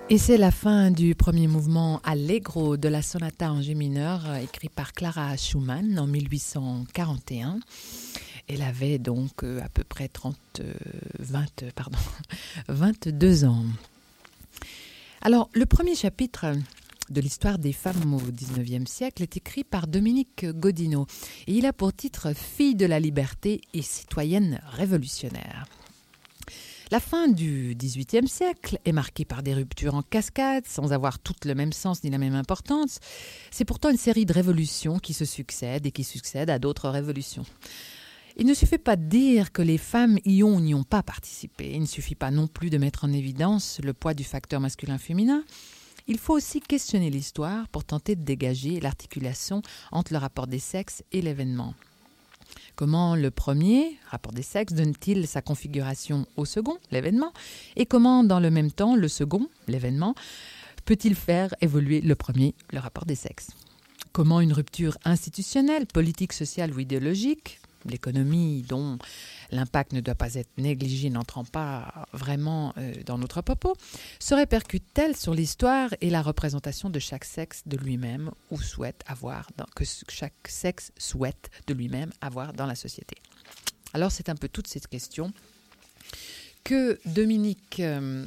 Et c'est la fin du premier mouvement Allegro de la sonata en G mineur écrit par Clara Schumann en 1841. Elle avait donc à peu près 22 ans. Alors, le premier chapitre de l'histoire des femmes au XIXe siècle est écrit par Dominique Godino et il a pour titre « Fille de la liberté et citoyenne révolutionnaire ». La fin du XVIIIe siècle est marquée par des ruptures en cascade, sans avoir toutes le même sens ni la même importance. C'est pourtant une série de révolutions qui se succèdent et qui succèdent à d'autres révolutions. Il ne suffit pas de dire que les femmes y ont ou n'y ont pas participé. Il ne suffit pas non plus de mettre en évidence le poids du facteur masculin-féminin. Il faut aussi questionner l'histoire pour tenter de dégager l'articulation entre le rapport des sexes et l'événement. Comment le premier, rapport des sexes, donne-t-il sa configuration au second, l'événement, et comment, dans le même temps, le second, l'événement, peut-il faire évoluer le premier, le rapport des sexes? Comment une rupture institutionnelle, politique, sociale ou idéologique, l'économie dont l'impact ne doit pas être négligé, n'entrant pas vraiment dans notre propos, se répercute-t-elle sur l'histoire et la représentation de chaque sexe de lui-même ou que chaque sexe souhaite de lui-même avoir dans la société? Alors c'est un peu toutes ces questions que Dominique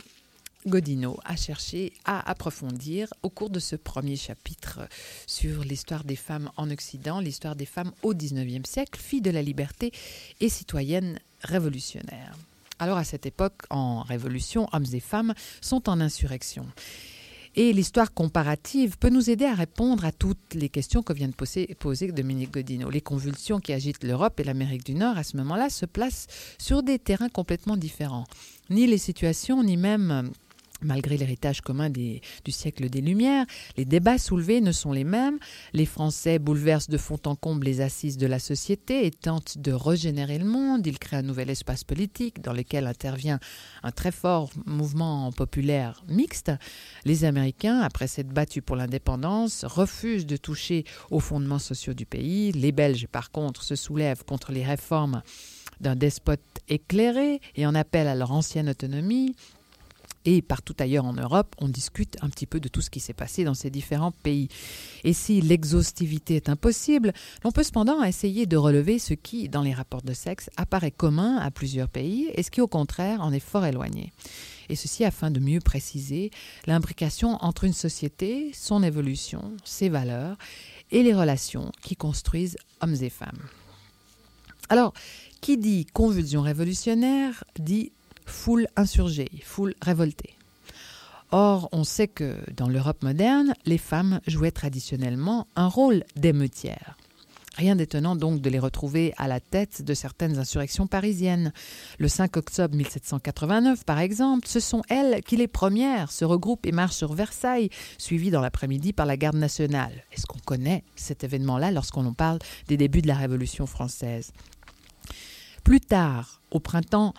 Godino a cherché à approfondir au cours de ce premier chapitre sur l'histoire des femmes en Occident, l'histoire des femmes au XIXe siècle, filles de la liberté et citoyennes révolutionnaires. Alors à cette époque, en révolution, hommes et femmes sont en insurrection. Et l'histoire comparative peut nous aider à répondre à toutes les questions que vient de poser Dominique Godino. Les convulsions qui agitent l'Europe et l'Amérique du Nord à ce moment-là se placent sur des terrains complètement différents. Ni les situations, ni même malgré l'héritage commun du siècle des Lumières, les débats soulevés ne sont les mêmes. Les Français bouleversent de fond en comble les assises de la société et tentent de régénérer le monde. Ils créent un nouvel espace politique dans lequel intervient un très fort mouvement populaire mixte. Les Américains, après s'être battus pour l'indépendance, refusent de toucher aux fondements sociaux du pays. Les Belges, par contre, se soulèvent contre les réformes d'un despote éclairé et en appellent à leur ancienne autonomie. Et partout ailleurs en Europe, on discute un petit peu de tout ce qui s'est passé dans ces différents pays. Et si l'exhaustivité est impossible, l'on peut cependant essayer de relever ce qui, dans les rapports de sexe, apparaît commun à plusieurs pays et ce qui, au contraire, en est fort éloigné. Et ceci afin de mieux préciser l'imbrication entre une société, son évolution, ses valeurs et les relations qui construisent hommes et femmes. Alors, qui dit convulsion révolutionnaire dit foule insurgée, foule révoltée. Or, on sait que dans l'Europe moderne, les femmes jouaient traditionnellement un rôle d'émeutières. Rien d'étonnant donc de les retrouver à la tête de certaines insurrections parisiennes. Le 5 octobre 1789, par exemple, ce sont elles qui, les premières, se regroupent et marchent sur Versailles, suivies dans l'après-midi par la garde nationale. Est-ce qu'on connaît cet événement-là lorsqu'on parle des débuts de la Révolution française ? Plus tard, au printemps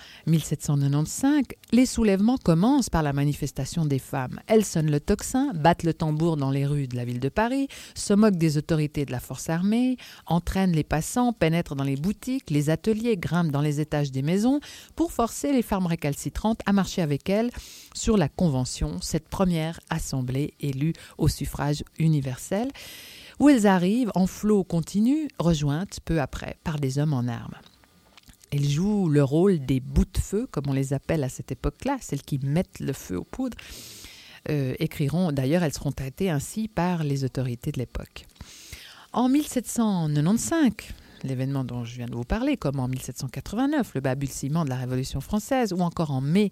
1795, les soulèvements commencent par la manifestation des femmes. Elles sonnent le tocsin, battent le tambour dans les rues de la ville de Paris, se moquent des autorités de la force armée, entraînent les passants, pénètrent dans les boutiques, les ateliers, grimpent dans les étages des maisons pour forcer les femmes récalcitrantes à marcher avec elles sur la Convention, cette première assemblée élue au suffrage universel, où elles arrivent en flot continu, rejointes peu après par des hommes en armes. Elles jouent le rôle des boute-feu, comme on les appelle à cette époque-là, celles qui mettent le feu aux poudres. D'ailleurs, elles seront traitées ainsi par les autorités de l'époque. En 1795, l'événement dont je viens de vous parler, comme en 1789, le balbutiement de la Révolution française, ou encore en mai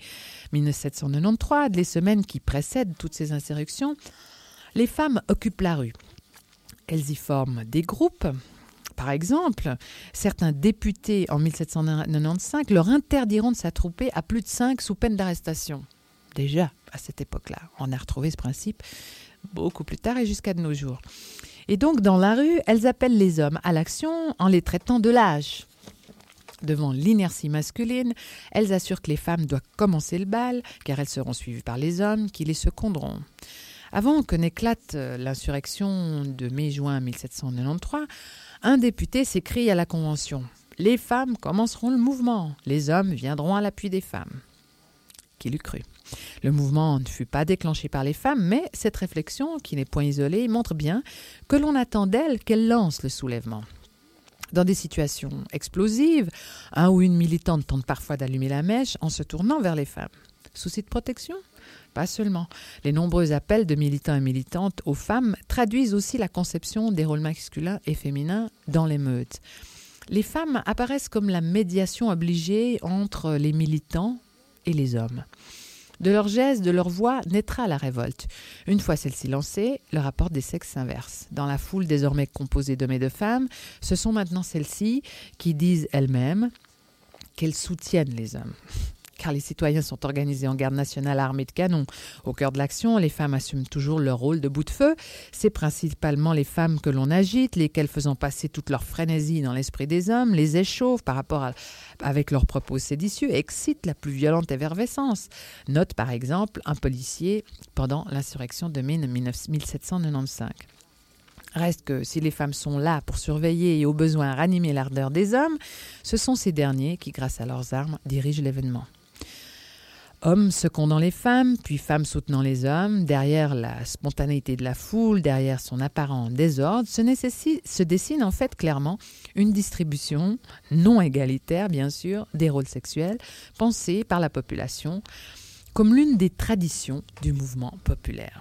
1793, les semaines qui précèdent toutes ces insurrections, les femmes occupent la rue. Elles y forment des groupes. Par exemple, certains députés en 1795 leur interdiront de s'attrouper à plus de 5 sous peine d'arrestation. Déjà, à cette époque-là, on a retrouvé ce principe beaucoup plus tard et jusqu'à de nos jours. Et donc, dans la rue, elles appellent les hommes à l'action en les traitant de lâches. Devant l'inertie masculine, elles assurent que les femmes doivent commencer le bal, car elles seront suivies par les hommes qui les seconderont. Avant que n'éclate l'insurrection de mai-juin 1793, un député s'écrie à la Convention « Les femmes commenceront le mouvement, les hommes viendront à l'appui des femmes ». Qui l'eût cru? Le mouvement ne fut pas déclenché par les femmes, mais cette réflexion, qui n'est point isolée, montre bien que l'on attend d'elles qu'elles lancent le soulèvement. Dans des situations explosives, un ou une militante tente parfois d'allumer la mèche en se tournant vers les femmes. Souci de protection? Pas seulement. Les nombreux appels de militants et militantes aux femmes traduisent aussi la conception des rôles masculins et féminins dans l'émeute. Les femmes apparaissent comme la médiation obligée entre les militants et les hommes. De leurs gestes, de leur voix, naîtra la révolte. Une fois celle-ci lancée, le rapport des sexes s'inverse. Dans la foule désormais composée d'hommes et de femmes, ce sont maintenant celles-ci qui disent elles-mêmes qu'elles soutiennent les hommes. Car les citoyens sont organisés en garde nationale armés de canons. Au cœur de l'action, les femmes assument toujours leur rôle de bout de feu. C'est principalement les femmes que l'on agite, lesquelles faisant passer toute leur frénésie dans l'esprit des hommes, les échauffent avec leurs propos séditieux, excitent la plus violente effervescence. Note par exemple un policier pendant l'insurrection de mai 1795. Reste que si les femmes sont là pour surveiller et au besoin ranimer l'ardeur des hommes, ce sont ces derniers qui, grâce à leurs armes, dirigent l'événement. Hommes secondant les femmes, puis femmes soutenant les hommes, derrière la spontanéité de la foule, derrière son apparent désordre, se dessine en fait clairement une distribution non égalitaire, bien sûr, des rôles sexuels, pensée par la population comme l'une des traditions du mouvement populaire.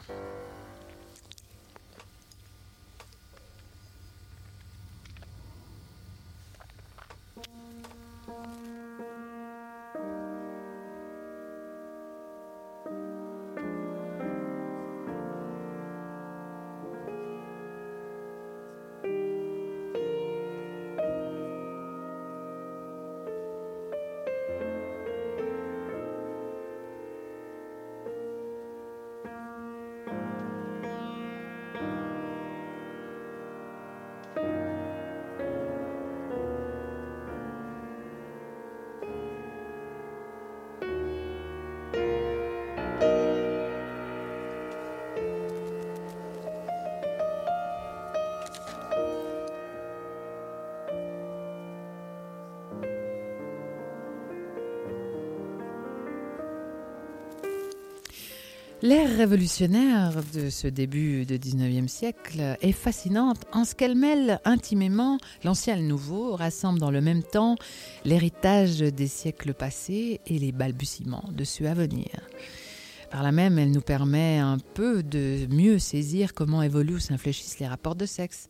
L'ère révolutionnaire de ce début du XIXe siècle est fascinante en ce qu'elle mêle intimement l'ancien et le nouveau, rassemble dans le même temps l'héritage des siècles passés et les balbutiements de ceux à venir. Par là même, elle nous permet un peu de mieux saisir comment évoluent ou s'infléchissent les rapports de sexe.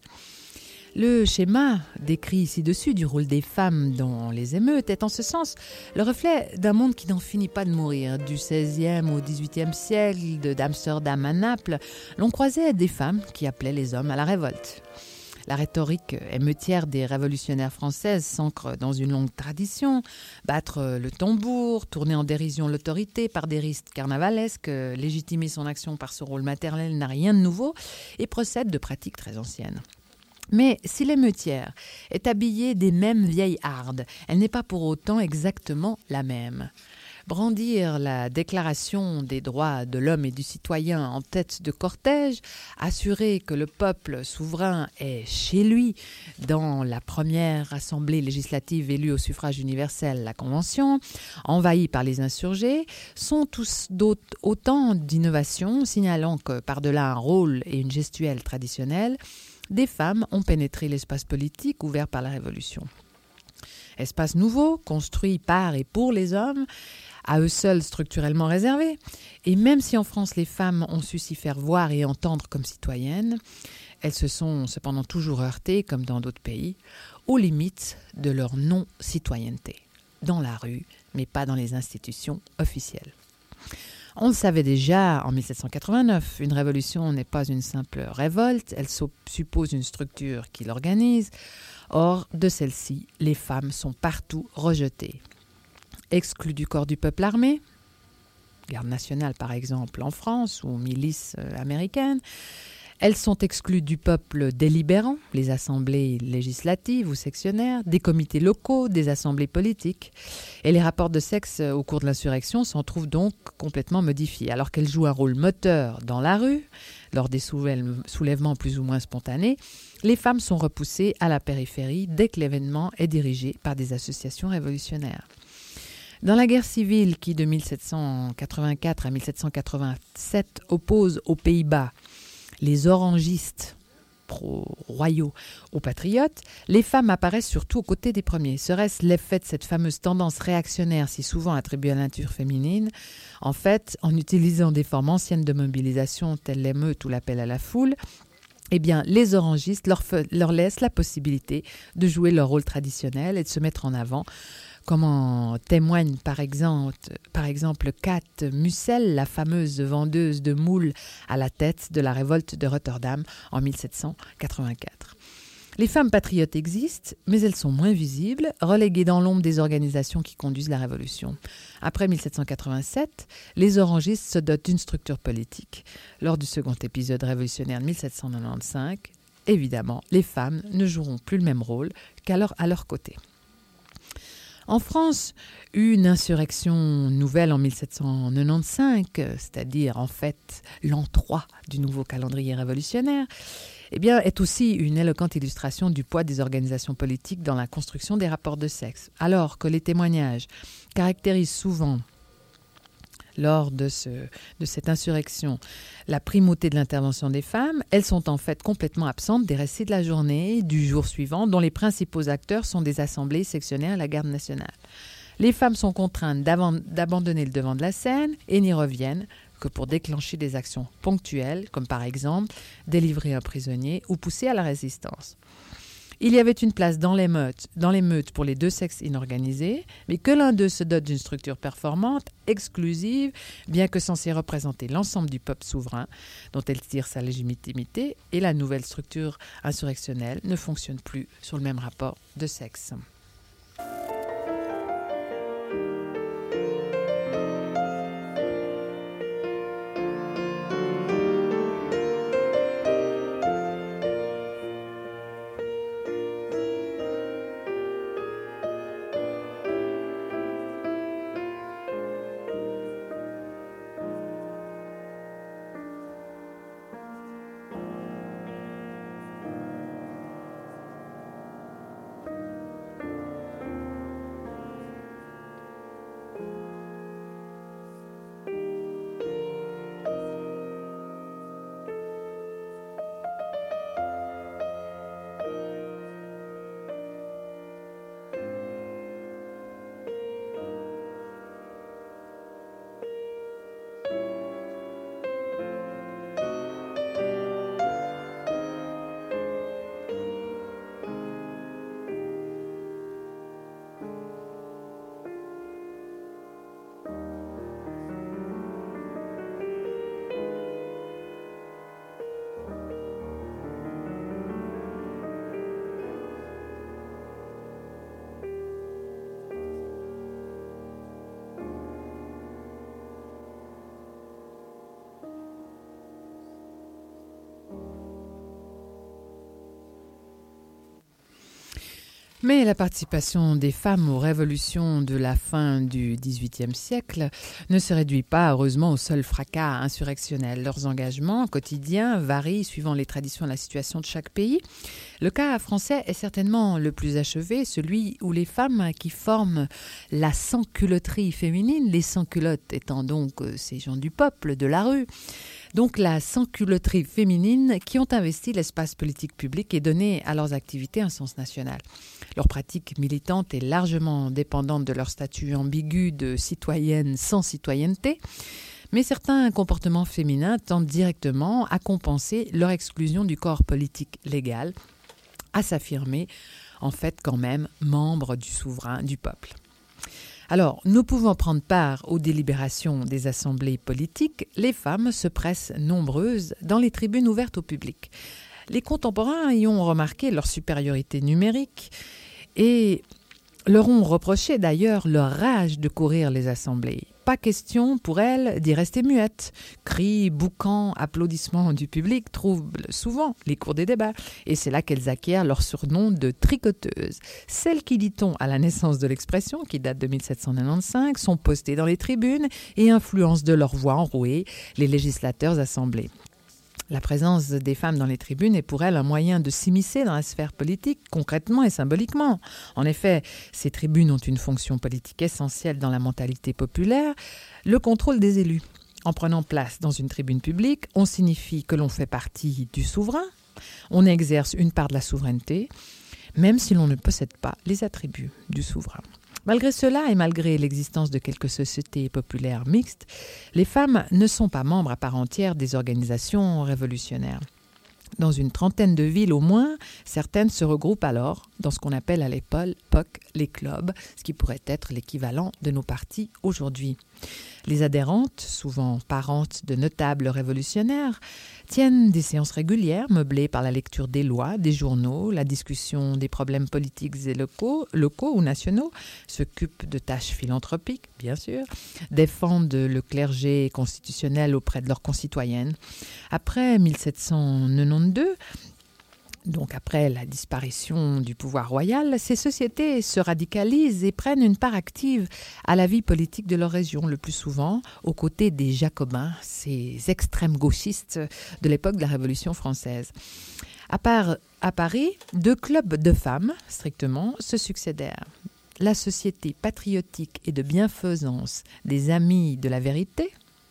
Le schéma décrit ci-dessus du rôle des femmes dans les émeutes est en ce sens le reflet d'un monde qui n'en finit pas de mourir. Du XVIe au XVIIIe siècle, d'Amsterdam à Naples, l'on croisait des femmes qui appelaient les hommes à la révolte. La rhétorique émeutière des révolutionnaires françaises s'ancre dans une longue tradition. Battre le tambour, tourner en dérision l'autorité par des rites carnavalesques, légitimer son action par ce rôle maternel n'a rien de nouveau et procède de pratiques très anciennes. Mais si l'émeutière est habillée des mêmes vieilles hardes, elle n'est pas pour autant exactement la même. Brandir la déclaration des droits de l'homme et du citoyen en tête de cortège, assurer que le peuple souverain est chez lui dans la première assemblée législative élue au suffrage universel, la Convention, envahie par les insurgés, sont tous autant d'innovations signalant que par-delà un rôle et une gestuelle traditionnelle, des femmes ont pénétré l'espace politique ouvert par la Révolution. Espace nouveau, construit par et pour les hommes, à eux seuls structurellement réservés. Et même si en France les femmes ont su s'y faire voir et entendre comme citoyennes, elles se sont cependant toujours heurtées, comme dans d'autres pays, aux limites de leur non-citoyenneté, dans la rue, mais pas dans les institutions officielles. On le savait déjà en 1789, une révolution n'est pas une simple révolte, elle suppose une structure qui l'organise. Or, de celle-ci, les femmes sont partout rejetées. Exclues du corps du peuple armé, garde nationale par exemple en France ou milices américaines, elles sont exclues du peuple délibérant, les assemblées législatives ou sectionnaires, des comités locaux, des assemblées politiques. Et les rapports de sexe au cours de l'insurrection s'en trouvent donc complètement modifiés. Alors qu'elles jouent un rôle moteur dans la rue, lors des soulèvements plus ou moins spontanés, les femmes sont repoussées à la périphérie dès que l'événement est dirigé par des associations révolutionnaires. Dans la guerre civile qui, de 1784 à 1787, oppose aux Pays-Bas les orangistes pro-royaux aux patriotes, les femmes apparaissent surtout aux côtés des premiers. Serait-ce l'effet de cette fameuse tendance réactionnaire si souvent attribuée à la nature féminine? En fait, en utilisant des formes anciennes de mobilisation telles l'émeute ou l'appel à la foule, eh bien, les orangistes leur laissent la possibilité de jouer leur rôle traditionnel et de se mettre en avant, comme en témoigne par exemple Kate Mussel, la fameuse vendeuse de moules à la tête de la révolte de Rotterdam en 1784. Les femmes patriotes existent, mais elles sont moins visibles, reléguées dans l'ombre des organisations qui conduisent la Révolution. Après 1787, les orangistes se dotent d'une structure politique. Lors du second épisode révolutionnaire de 1795, évidemment, les femmes ne joueront plus le même rôle à leur côté. En France, une insurrection nouvelle en 1795, c'est-à-dire en fait l'an 3 du nouveau calendrier révolutionnaire, eh bien, est aussi une éloquente illustration du poids des organisations politiques dans la construction des rapports de sexe. Alors que les témoignages caractérisent souvent, lors de cette insurrection, la primauté de l'intervention des femmes, elles sont en fait complètement absentes des récits de la journée, du jour suivant, dont les principaux acteurs sont des assemblées sectionnaires à la garde nationale. Les femmes sont contraintes d'abandonner le devant de la scène et n'y reviennent que pour déclencher des actions ponctuelles, comme par exemple délivrer un prisonnier ou pousser à la résistance. Il y avait une place dans l'émeute pour les deux sexes inorganisés, mais que l'un d'eux se dote d'une structure performante, exclusive, bien que censée représenter l'ensemble du peuple souverain, dont elle tire sa légitimité, et la nouvelle structure insurrectionnelle ne fonctionne plus sur le même rapport de sexe. Mais la participation des femmes aux révolutions de la fin du XVIIIe siècle ne se réduit pas, heureusement, au seul fracas insurrectionnel. Leurs engagements quotidiens varient suivant les traditions et la situation de chaque pays. Le cas français est certainement le plus achevé, celui où les femmes qui forment la sans-culotterie féminine, les sans-culottes étant donc ces gens du peuple, de la rue, donc la sans-culotterie féminine qui ont investi l'espace politique public et donné à leurs activités un sens national. Leur pratique militante est largement dépendante de leur statut ambigu de citoyenne sans citoyenneté, mais certains comportements féminins tendent directement à compenser leur exclusion du corps politique légal, à s'affirmer en fait quand même membres du souverain du peuple. Alors, nous pouvons prendre part aux délibérations des assemblées politiques, les femmes se pressent nombreuses dans les tribunes ouvertes au public. Les contemporains y ont remarqué leur supériorité numérique et leur ont reproché d'ailleurs leur rage de courir les assemblées. Pas question pour elles d'y rester muettes. Cris, boucans, applaudissements du public troublent souvent les cours des débats. Et c'est là qu'elles acquièrent leur surnom de tricoteuses. Celles qui, dit-on, à la naissance de l'expression, qui date de 1795, sont postées dans les tribunes et influencent de leur voix enrouée les législateurs assemblés. La présence des femmes dans les tribunes est pour elles un moyen de s'immiscer dans la sphère politique, concrètement et symboliquement. En effet, ces tribunes ont une fonction politique essentielle dans la mentalité populaire, le contrôle des élus. En prenant place dans une tribune publique, on signifie que l'on fait partie du souverain, on exerce une part de la souveraineté, même si l'on ne possède pas les attributs du souverain. Malgré cela et malgré l'existence de quelques sociétés populaires mixtes, les femmes ne sont pas membres à part entière des organisations révolutionnaires. Dans une trentaine de villes au moins, certaines se regroupent alors dans ce qu'on appelle à l'époque les clubs, ce qui pourrait être l'équivalent de nos partis aujourd'hui. Les adhérentes, souvent parentes de notables révolutionnaires, tiennent des séances régulières meublées par la lecture des lois, des journaux, la discussion des problèmes politiques et locaux ou nationaux, s'occupent de tâches philanthropiques, bien sûr, défendent le clergé constitutionnel auprès de leurs concitoyennes. Après 1792, donc après la disparition du pouvoir royal, ces sociétés se radicalisent et prennent une part active à la vie politique de leur région, le plus souvent aux côtés des Jacobins, ces extrêmes gauchistes de l'époque de la Révolution française. À Paris, 2 clubs de femmes, strictement, se succédèrent. La Société patriotique et de bienfaisance des Amies de la Vérité,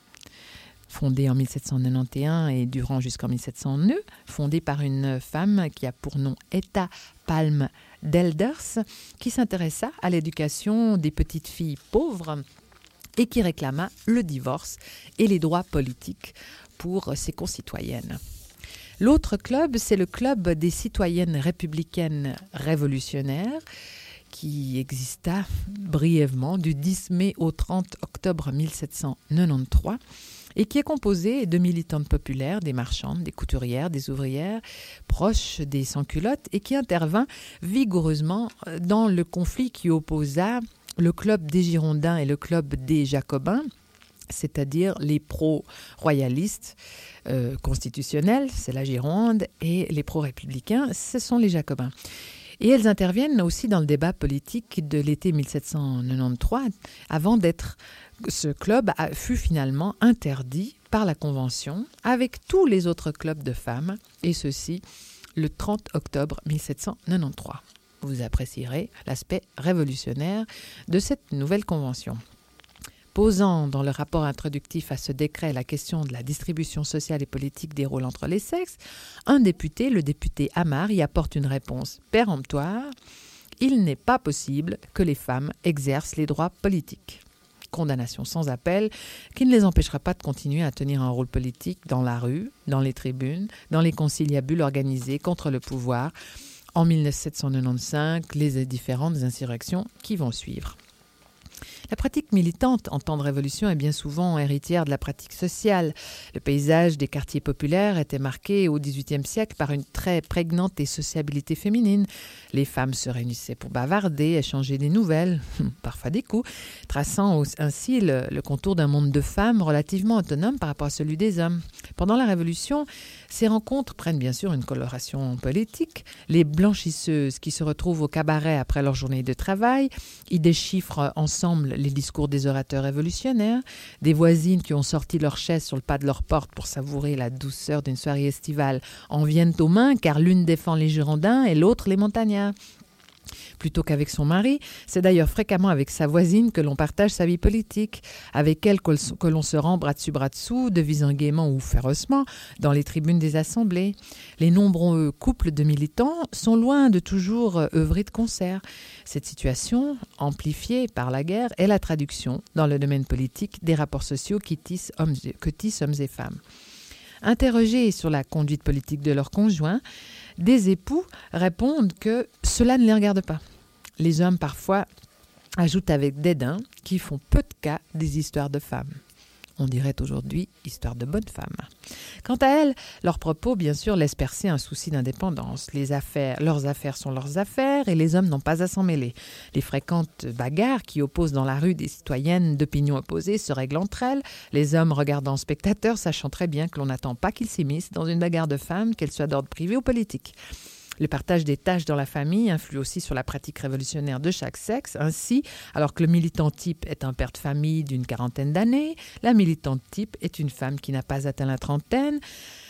fondée en 1791 et durant jusqu'en 1709, fondée par une femme qui a pour nom Etta Palm d'Elders, qui s'intéressa à l'éducation des petites filles pauvres et qui réclama le divorce et les droits politiques pour ses concitoyennes. L'autre club, c'est le club des citoyennes républicaines révolutionnaires, qui exista brièvement du 10 mai au 30 octobre 1793, et qui est composé de militantes populaires, des marchandes, des couturières, des ouvrières, proches des sans-culottes, et qui intervint vigoureusement dans le conflit qui opposa le club des Girondins et le club des Jacobins, c'est-à-dire les pro-royalistes constitutionnels, c'est la Gironde, et les pro-républicains, ce sont les Jacobins. Et elles interviennent aussi dans le débat politique de l'été 1793, avant d'être... Ce club fut finalement interdit par la Convention avec tous les autres clubs de femmes, et ceci le 30 octobre 1793. Vous apprécierez l'aspect révolutionnaire de cette nouvelle convention. Posant dans le rapport introductif à ce décret la question de la distribution sociale et politique des rôles entre les sexes, un député, le député Amar, y apporte une réponse péremptoire. Il n'est pas possible que les femmes exercent les droits politiques. Condamnation sans appel qui ne les empêchera pas de continuer à tenir un rôle politique dans la rue, dans les tribunes, dans les conciliabules organisés contre le pouvoir en 1795, les différentes insurrections qui vont suivre. La pratique militante en temps de révolution est bien souvent héritière de la pratique sociale. Le paysage des quartiers populaires était marqué au XVIIIe siècle par une très prégnante sociabilité féminine. Les femmes se réunissaient pour bavarder, échanger des nouvelles, parfois des coups, traçant ainsi le contour d'un monde de femmes relativement autonome par rapport à celui des hommes. Pendant la Révolution, ces rencontres prennent bien sûr une coloration politique. Les blanchisseuses qui se retrouvent au cabaret après leur journée de travail y déchiffrent ensemble les discours des orateurs révolutionnaires, des voisines qui ont sorti leurs chaises sur le pas de leur porte pour savourer la douceur d'une soirée estivale en viennent aux mains car l'une défend les Girondins et l'autre les Montagnards. Plutôt qu'avec son mari, c'est d'ailleurs fréquemment avec sa voisine que l'on partage sa vie politique, avec elle que l'on se rend bras dessous, devisant gaiement ou férocement dans les tribunes des assemblées. Les nombreux couples de militants sont loin de toujours œuvrer de concert. Cette situation, amplifiée par la guerre, est la traduction, dans le domaine politique, des rapports sociaux que tissent hommes et femmes. Interrogés sur la conduite politique de leurs conjoints, des époux répondent que cela ne les regarde pas. Les hommes, parfois, ajoutent avec dédain qu'ils font peu de cas des histoires de femmes. On dirait aujourd'hui histoire de bonnes femmes. Quant à elles, leurs propos, bien sûr, laissent percer un souci d'indépendance. Leurs affaires sont leurs affaires et les hommes n'ont pas à s'en mêler. Les fréquentes bagarres qui opposent dans la rue des citoyennes d'opinions opposées se règlent entre elles. Les hommes regardant spectateurs, sachant très bien que l'on n'attend pas qu'ils s'immiscent dans une bagarre de femmes, qu'elle soit d'ordre privé ou politique. Le partage des tâches dans la famille influe aussi sur la pratique révolutionnaire de chaque sexe. Ainsi, alors que le militant type est un père de famille d'une 40aine d'années, la militante type est une femme qui n'a pas atteint la trentaine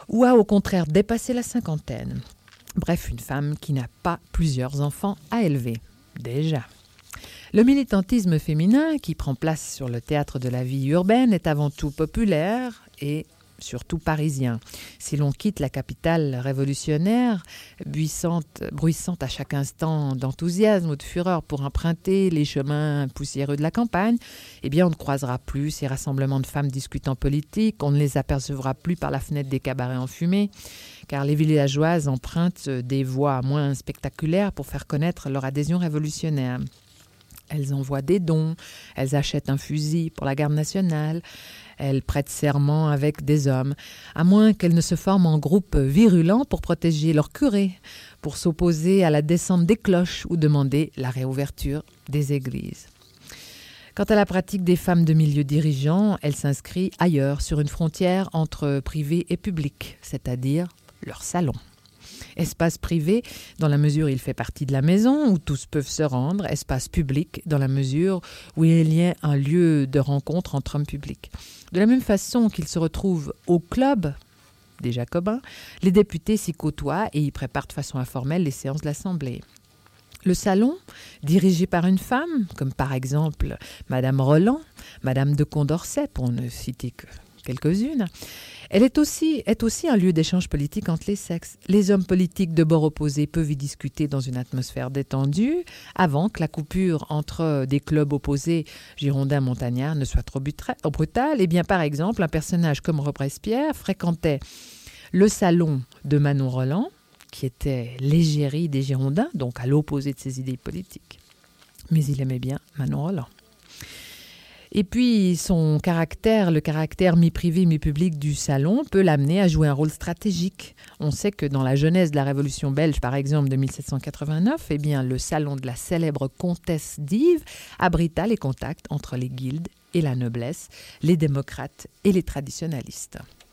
ou a au contraire dépassé la cinquantaine. Bref, une femme qui n'a pas plusieurs enfants à élever. Déjà. Le militantisme féminin qui prend place sur le théâtre de la vie urbaine est avant tout populaire et surtout parisien. Si l'on quitte la capitale révolutionnaire, bruissante à chaque instant d'enthousiasme ou de fureur pour emprunter les chemins poussiéreux de la campagne, eh bien on ne croisera plus ces rassemblements de femmes discutant politique, on ne les apercevra plus par la fenêtre des cabarets enfumés, car les villageoises empruntent des voies moins spectaculaires pour faire connaître leur adhésion révolutionnaire. Elles envoient des dons, elles achètent un fusil pour la garde nationale, elles prêtent serment avec des hommes, à moins qu'elles ne se forment en groupe virulent pour protéger leur curé, pour s'opposer à la descente des cloches ou demander la réouverture des églises. Quant à la pratique des femmes de milieu dirigeant, elle s'inscrit ailleurs, sur une frontière entre privé et public, c'est-à-dire leur salon. Espace privé, dans la mesure où il fait partie de la maison, où tous peuvent se rendre. Espace public, dans la mesure où il y a un lieu de rencontre entre hommes publics. De la même façon qu'ils se retrouvent au club des Jacobins, les députés s'y côtoient et y préparent de façon informelle les séances de l'Assemblée. Le salon, dirigé par une femme, comme par exemple Madame Roland, Madame de Condorcet, pour ne citer que quelques-unes, elle est aussi un lieu d'échange politique entre les sexes. Les hommes politiques de bord opposés peuvent y discuter dans une atmosphère détendue avant que la coupure entre des clubs opposés girondins montagnards ne soit trop brutale. Eh bien, par exemple, un personnage comme Robespierre fréquentait le salon de Manon Roland, qui était l'égérie des Girondins, donc à l'opposé de ses idées politiques. Mais il aimait bien Manon Roland. Et puis, le caractère mi-privé, mi-public du salon peut l'amener à jouer un rôle stratégique. On sait que dans la genèse de la Révolution belge, par exemple, de 1789, eh bien, le salon de la célèbre comtesse d'Yves abrita les contacts entre les guildes et la noblesse, les démocrates et les traditionalistes.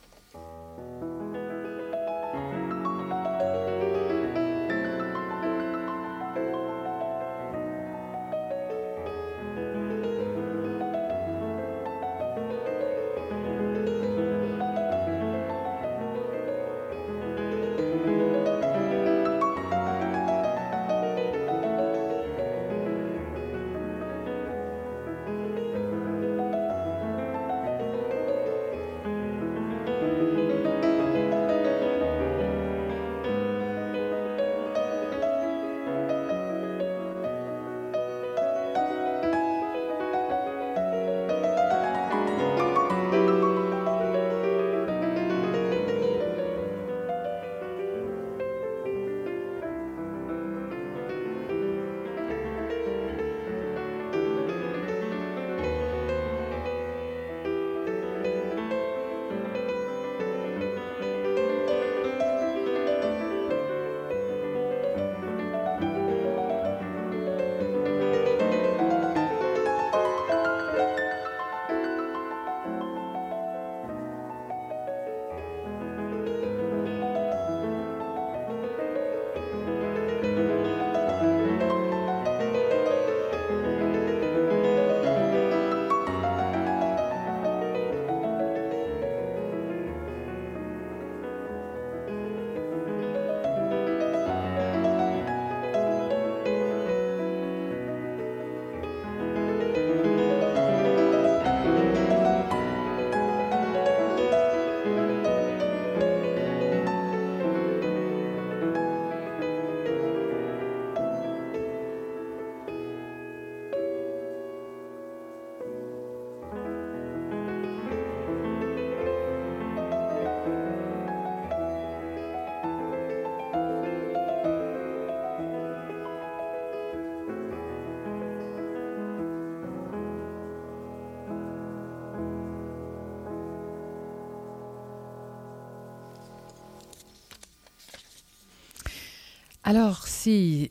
Alors, si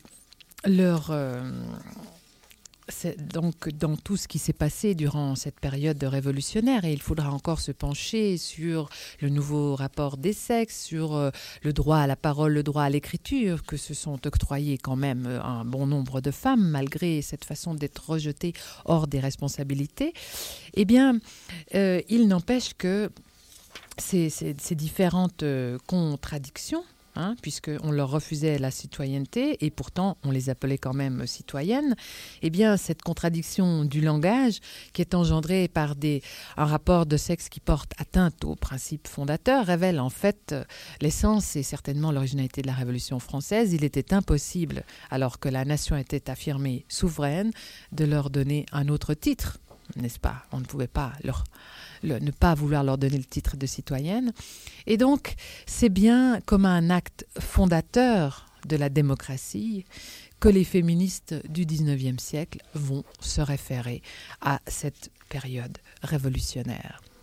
c'est donc dans tout ce qui s'est passé durant cette période révolutionnaire, et il faudra encore se pencher sur le nouveau rapport des sexes, sur le droit à la parole, le droit à l'écriture, que se sont octroyés quand même un bon nombre de femmes, malgré cette façon d'être rejetées hors des responsabilités. Eh bien, il n'empêche que ces différentes contradictions, puisqu'on leur refusait la citoyenneté et pourtant on les appelait quand même citoyennes, eh bien cette contradiction du langage qui est engendrée par un rapport de sexe qui porte atteinte aux principes fondateurs révèle en fait l'essence et certainement l'originalité de la Révolution française. Il était impossible, alors que la nation était affirmée souveraine, de leur donner un autre titre, n'est-ce pas? On ne pouvait pas ne pas vouloir leur donner le titre de citoyenne. Et donc, c'est bien comme un acte fondateur de la démocratie que les féministes du XIXe siècle vont se référer à cette période révolutionnaire.